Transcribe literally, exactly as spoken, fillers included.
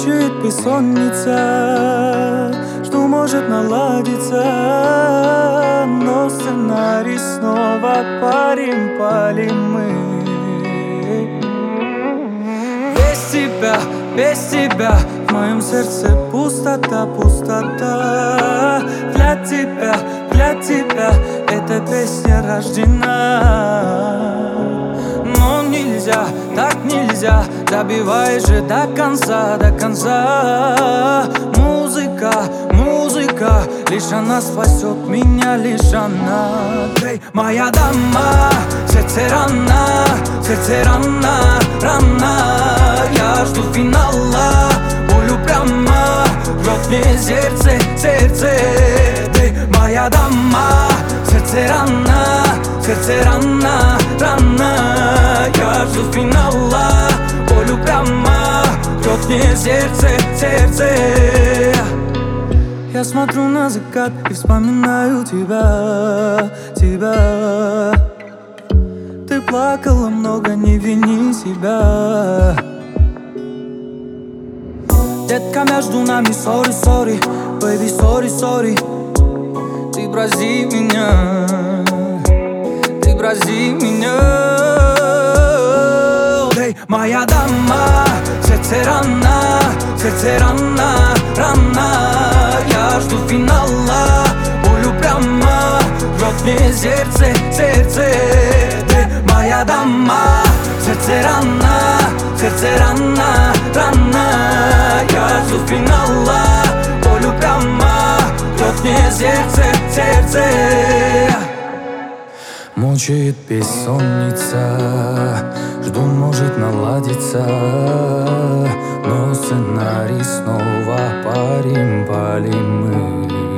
Мучает бессонница, что может наладиться, но сценарий снова парим, палим мы. Без тебя, без тебя в моем сердце пустота, пустота. Для тебя, для тебя эта песня рождена. Но нельзя, так нельзя, добивай же до конца, до конца. Музыка, музыка, лишь она спасет меня, лишь она. Эй, моя дама, сердце рана, сердце рана, рана. Я жду финала, боль упряма, рвет мне сердце, сердце. Эй, моя дама, сердце рана, сердце рана, рана. Я жду финала, боль упряма, рвет мне сердце, сердце. Я смотрю на закат и вспоминаю тебя, тебя. Ты плакала много, не вини себя. Детка, между нами сори, сори, baby, сори, сори. Ты брази меня, ты брази меня. Эй, моя дама, сердце рана, сердце рана, рана. Я жду финала, боль упряма, рвет мне сердце, сердце. Эй, моя дама, сердце рана, сердце рана, рана. Я жду финала, боль упряма, рвет мне сердце, сердце. Мучает бессонница, жду, может наладиться, но сценарий снова парим, палим мы.